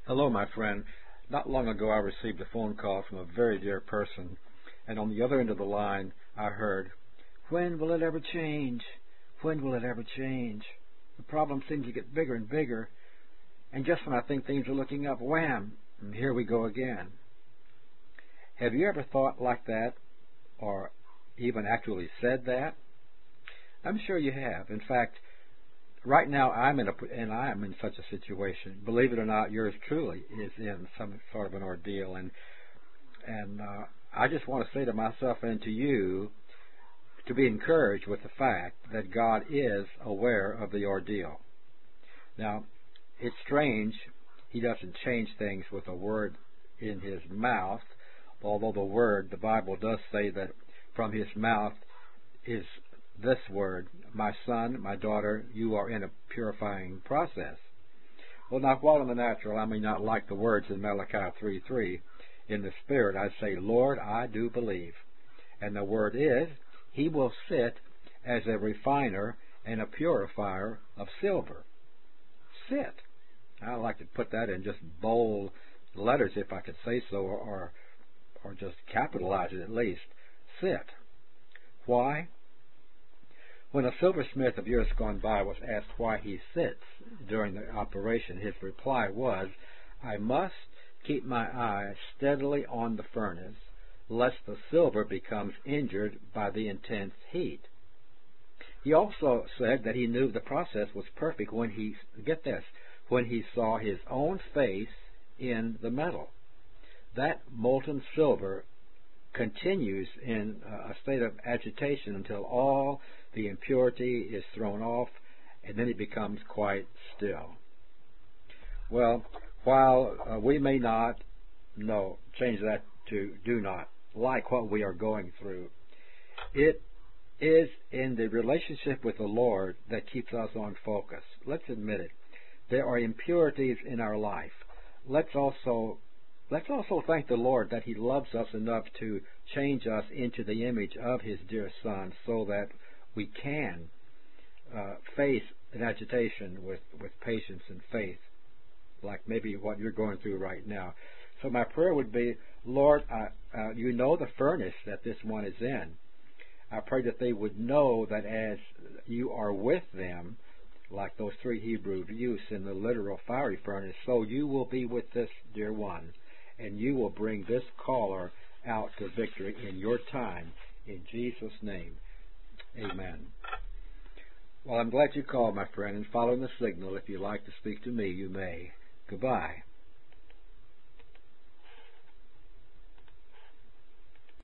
Hello, my friend. Not long ago, I received a phone call from a very dear person, and on the other end of the line, I heard, "When will it ever change? When will it ever change? The problem seems to get bigger and bigger, and just when I think things are looking up, wham, and here we go again." Have you ever thought like that, or even actually said that? I'm sure you have. In fact, right now I am in such a situation. Believe it or not, yours truly is in some sort of an ordeal, and I just want to say to myself and to you to be encouraged with the fact that God is aware of the ordeal. Now, it's strange He doesn't change things with a word in His mouth, although the Bible does say that from His mouth is this word, "My son, my daughter, you are in a purifying process." Well, now, while in the natural I may not like the words in Malachi 3:3, in the spirit I say, "Lord, I do believe." And the word is, He will sit as a refiner and a purifier of silver. Sit. I like to put that in just bold letters, if I could say so, or just capitalize it at least. Sit. Why? When a silversmith of years gone by was asked why he sits during the operation, his reply was, "I must keep my eye steadily on the furnace, lest the silver becomes injured by the intense heat." He also said that he knew the process was perfect when when he saw his own face in the metal. That molten silver continues in a state of agitation until all the impurity is thrown off, and then it becomes quite still. Well, while we may not change that to do not like what we are going through, it is in the relationship with the Lord that keeps us on focus. Let's admit it. There are impurities in our life. Let's also thank the Lord that He loves us enough to change us into the image of His dear Son so that we can face an agitation with patience and faith, like maybe what you're going through right now. So my prayer would be, Lord, you know the furnace that this one is in. I pray that they would know that as you are with them, like those three Hebrew youths in the literal fiery furnace, so you will be with this dear one, and you will bring this caller out to victory in your time. In Jesus' name, amen. Well, I'm glad you called, my friend, and following the signal, if you'd like to speak to me, you may. Goodbye.